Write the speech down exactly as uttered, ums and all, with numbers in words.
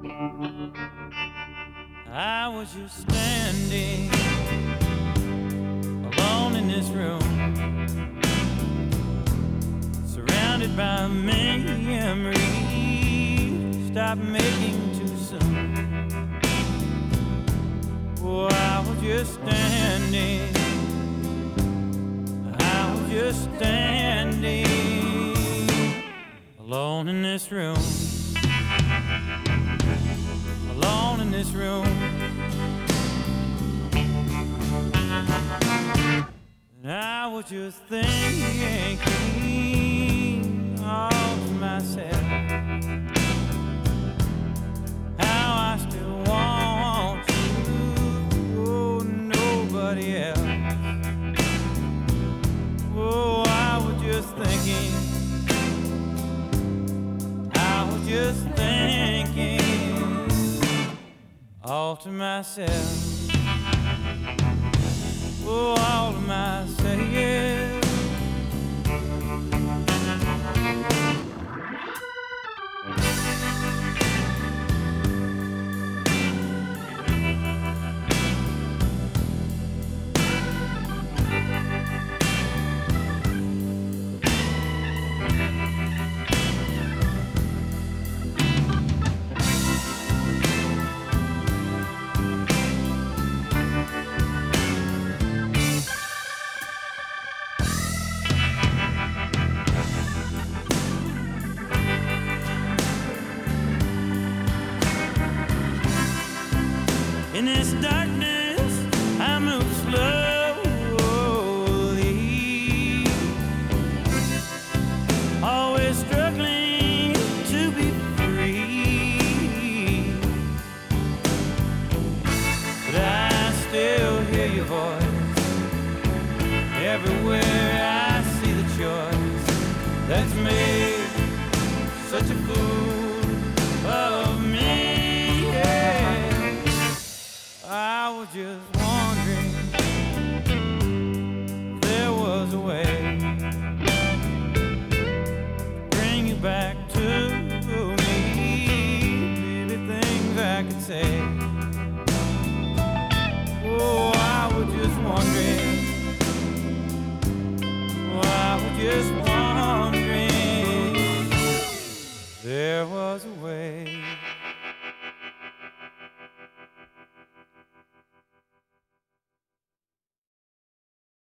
I was just standing alone in this room, surrounded by memories. Stop making too soon. Oh, I was just standing, I was just standing alone in this room, alone in this room. And I was just thinking of myself, how I still want you, oh, nobody else. Oh, I was just thinking, I was just thinking all to myself. Oh, all to myself, yeah. In this darkness, I move slowly, always struggling to be free. But I still hear your voice everywhere. I see the choice that's made such a fool of me. I was just wondering if there was a way to bring you back to me. Maybe things I could say. Oh, I was just wondering. Oh, I was just wondering if there was a way.